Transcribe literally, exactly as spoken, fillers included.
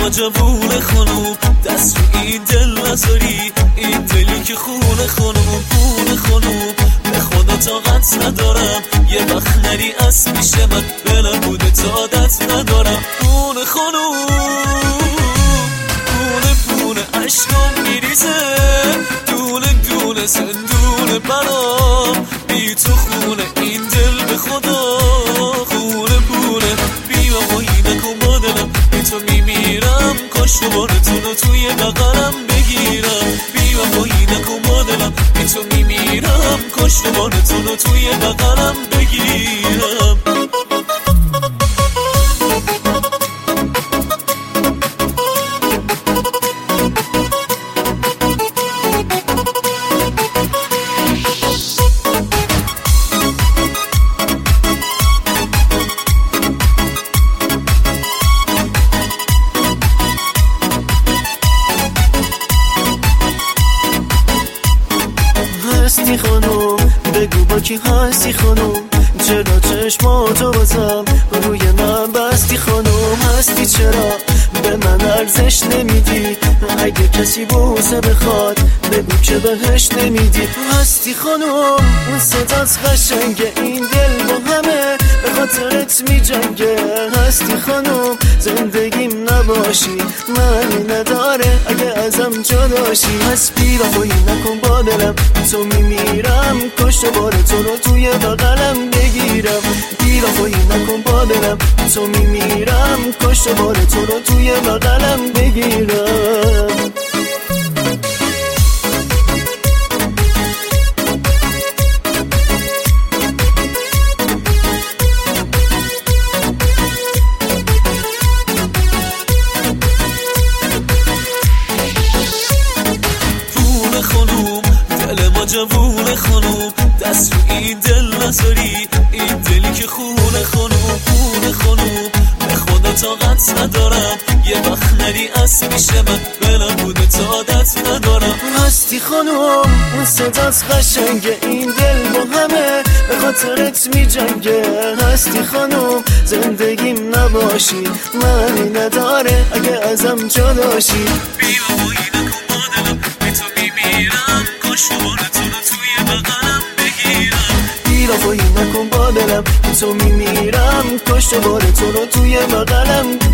ما جوون خانوم، دست رو این دل نذاری، این دلی که خونه خانوم خونه خانوم. به خدا طاقت ندارم یه وقت نری از پیش من، به نبوده عادت ندارم. خونه خانوم پونه پونه عشقم میریزه، دونه دونه زندونه برام، بی تو خونه این دل به خدا. خونه پونه بی وفایی نکن با دلم، بی تو میمیرم، کاش دوبارتونو توی بغلم بگیرم. بی وفایی نکن با دلم، بی تو میمیرم، کاش دوبارتونو توی بغلم بگیرم. هستی خانوم بگو با کی هستی خانوم، چرا چشماتو بازم روی من بستی خانوم. هستی چرا به من ارزش نمیدی، اگه کسی بوسه بخواد بگو که بهش نمیدی. هستی خانوم اون صدات قشنگه، این دل با همه به خاطرت میجنگه. هستی خانوم زندگیم نباشی معنی نداره اگه ازم جداشی. پس بی وفایی نکن با دلم، تو میمیرم، کاش دوباره تو رو توی بغلم بگیرم. بی وفایی نکن با دلم، تو میمیرم، کاش دوباره تو رو توی بغلم بگیرم. جوون خانوم دست رو این دل نذاری، این دلی که خونه خانوم خونه خانوم. به خدا طاقت ندارم یه وقت نری از پیش من، به نبوده عادت ندارم. هستی خانوم اون صدات قشنگه، این دل با همه به خاطرت میجنگه. هستی خانوم زندگیم نباشی معنی نداره اگه ازم جداشی. بی وفایی نکن با دلم، بی تو میمیرم، کاش دوبارتونو توی بغلم بگیرم. بی وفایی نکن با دلم، تو میمیرم، کاش دوباره تو رو توی بغلم